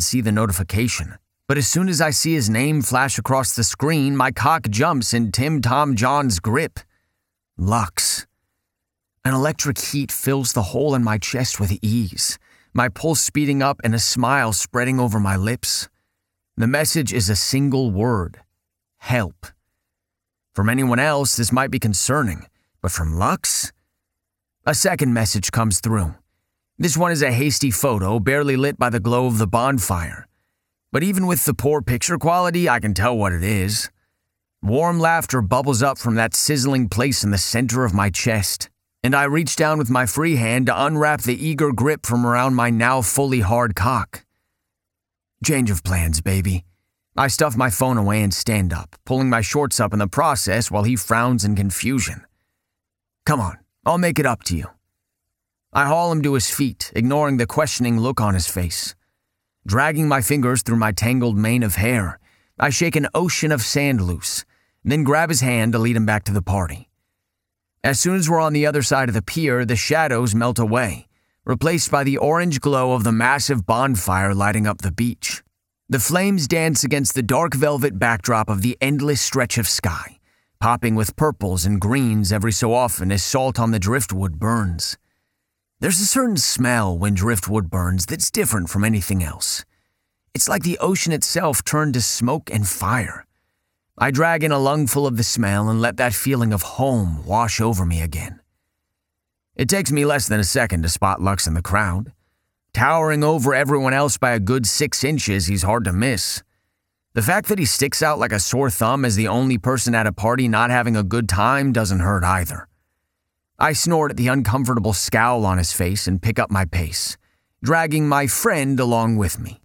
see the notification. But as soon as I see his name flash across the screen, my cock jumps in Tim Tom John's grip. Lux. An electric heat fills the hole in my chest with ease, my pulse speeding up and a smile spreading over my lips. The message is a single word: help. From anyone else, this might be concerning, but from Lux? A second message comes through. This one is a hasty photo, barely lit by the glow of the bonfire. But even with the poor picture quality, I can tell what it is. Warm laughter bubbles up from that sizzling place in the center of my chest, and I reach down with my free hand to unwrap the eager grip from around my now fully hard cock. Change of plans, baby. I stuff my phone away and stand up, pulling my shorts up in the process while he frowns in confusion. Come on, I'll make it up to you. I haul him to his feet, ignoring the questioning look on his face. Dragging my fingers through my tangled mane of hair, I shake an ocean of sand loose, then grab his hand to lead him back to the party. As soon as we're on the other side of the pier, the shadows melt away, replaced by the orange glow of the massive bonfire lighting up the beach. The flames dance against the dark velvet backdrop of the endless stretch of sky, popping with purples and greens every so often as salt on the driftwood burns. There's a certain smell when driftwood burns that's different from anything else. It's like the ocean itself turned to smoke and fire. I drag in a lungful of the smell and let that feeling of home wash over me again. It takes me less than a second to spot Lux in the crowd. Towering over everyone else by a good 6 inches, he's hard to miss. The fact that he sticks out like a sore thumb as the only person at a party not having a good time doesn't hurt either. I snort at the uncomfortable scowl on his face and pick up my pace, dragging my friend along with me.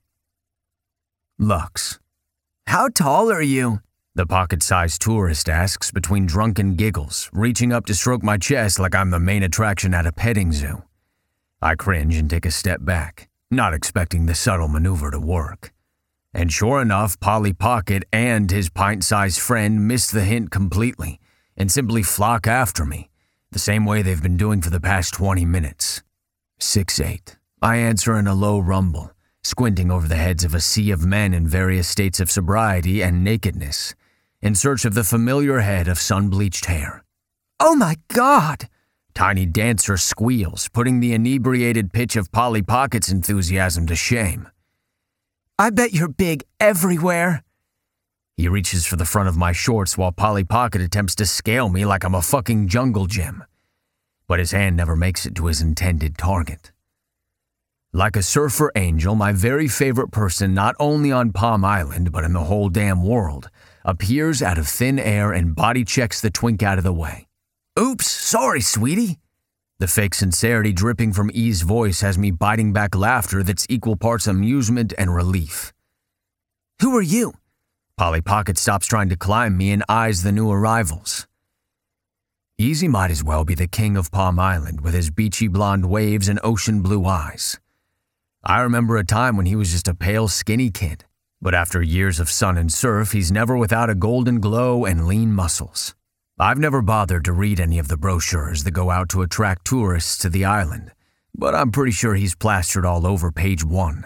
Lux. How tall are you? The pocket-sized tourist asks between drunken giggles, reaching up to stroke my chest like I'm the main attraction at a petting zoo. I cringe and take a step back, not expecting the subtle maneuver to work. And sure enough, Polly Pocket and his pint-sized friend miss the hint completely and simply flock after me, the same way they've been doing for the past 20 minutes. 6'8", I answer in a low rumble, squinting over the heads of a sea of men in various states of sobriety and nakedness, in search of the familiar head of sun-bleached hair. Oh my God! Tiny Dancer squeals, putting the inebriated pitch of Polly Pocket's enthusiasm to shame. I bet you're big everywhere. He reaches for the front of my shorts while Polly Pocket attempts to scale me like I'm a fucking jungle gym. But his hand never makes it to his intended target. Like a surfer angel, my very favorite person not only on Palm Island but in the whole damn world, appears out of thin air and body checks the twink out of the way. Oops, sorry, sweetie. The fake sincerity dripping from E's voice has me biting back laughter that's equal parts amusement and relief. Who are you? Polly Pocket stops trying to climb me and eyes the new arrivals. Easy might as well be the king of Palm Island with his beachy blonde waves and ocean blue eyes. I remember a time when he was just a pale, skinny kid, but after years of sun and surf, he's never without a golden glow and lean muscles. I've never bothered to read any of the brochures that go out to attract tourists to the island, but I'm pretty sure he's plastered all over page 1.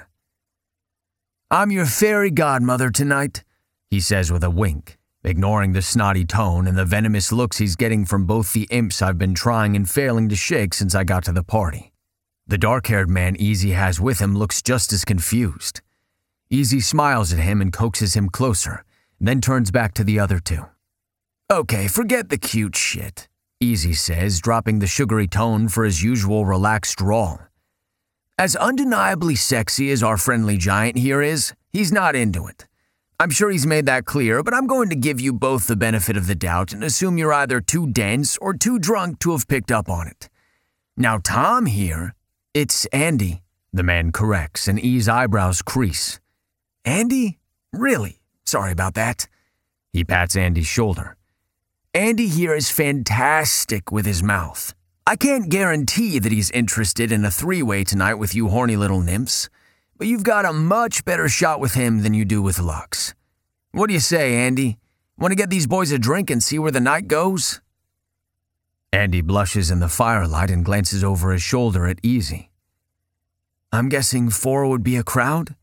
I'm your fairy godmother tonight, he says with a wink, ignoring the snotty tone and the venomous looks he's getting from both the imps I've been trying and failing to shake since I got to the party. The dark-haired man Easy has with him looks just as confused. Easy smiles at him and coaxes him closer, then turns back to the other two. Okay, forget the cute shit, Easy says, dropping the sugary tone for his usual relaxed drawl. As undeniably sexy as our friendly giant here is, he's not into it. I'm sure he's made that clear, but I'm going to give you both the benefit of the doubt and assume you're either too dense or too drunk to have picked up on it. Now Tom here, it's Andy, the man corrects, and E's eyebrows crease. Andy? Really? Sorry about that. He pats Andy's shoulder. Andy here is fantastic with his mouth. I can't guarantee that he's interested in a 3-way tonight with you horny little nymphs, but you've got a much better shot with him than you do with Lux. What do you say, Andy? Want to get these boys a drink and see where the night goes? Andy blushes in the firelight and glances over his shoulder at Easy. I'm guessing 4 would be a crowd?